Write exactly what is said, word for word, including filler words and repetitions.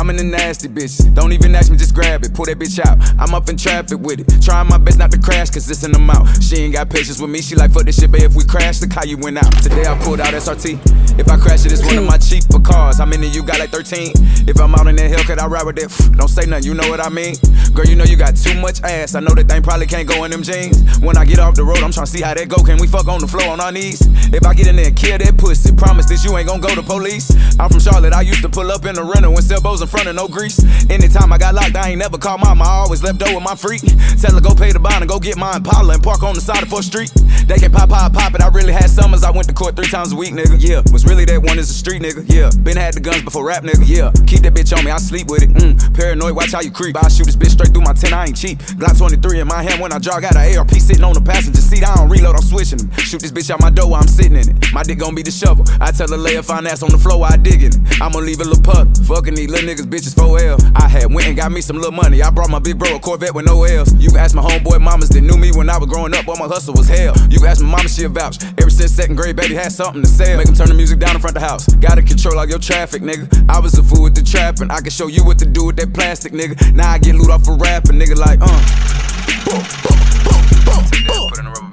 I'm in the nasty bitches. Don't even ask me, just grab it, pull that bitch out. I'm up in traffic with it, trying my best not to crash, cause it's in the mouth. She ain't got patience with me, she like, fuck this shit, babe, if we crash, look how you went out. Today I pulled out S R T. If I crash it, it's one of my cheaper cars. How many you got? Like thirteen. If I'm out in that hill, could I ride with that? Don't say nothing, you know what I mean. Girl, you know you got too much ass. I know that thing probably can't go in them jeans. When I get off the road, I'm tryna see how that go. Can we fuck on the floor on our knees? If I get in there and kill that pussy, promise that you ain't gon' go to police. I'm from Charlotte, I used to pull up in the rental when Selbo's in front of no grease. Anytime I got locked, I ain't never called mama, I always left over with my freak. Tell her go pay the bond and go get my Impala and park on the side of fourth street. They can pop, pop, pop it. I really had summers, I went to court three times a week, nigga, yeah. Was really that one is a street nigga, yeah. Been had the guns before rap, nigga, yeah. Keep that bitch on me, I sleep with it, mm. Paranoid, watch how you creep. I shoot this bitch straight through my ten, I ain't cheap. Glock twenty-three in my hand when I draw, got an A R P sitting on the passenger seat. I don't reload, I'm switching them. Shoot this bitch out my door while I'm sitting in it. My dick gon' be the shovel. I tell her lay a fine ass on the floor while I dig in it. I'ma leave a little puddle. Fucking these little niggas, bitches four L. I had went and got me some little money. I brought my big bro a Corvette with no L's. You can ask my homeboy mamas that knew me when I was growing up, but my hustle was hell. You can ask my mama, she a vouch. Ever since second grade, baby had something to sell. Make them turn the music down in front of the house. Gotta control all your traffic, nigga. I was a fool with the trapping. I can show you what to do with that plastic, nigga. Now I get loot off for rapping, nigga, like, uh. Boom, boom, boom, boom, boom.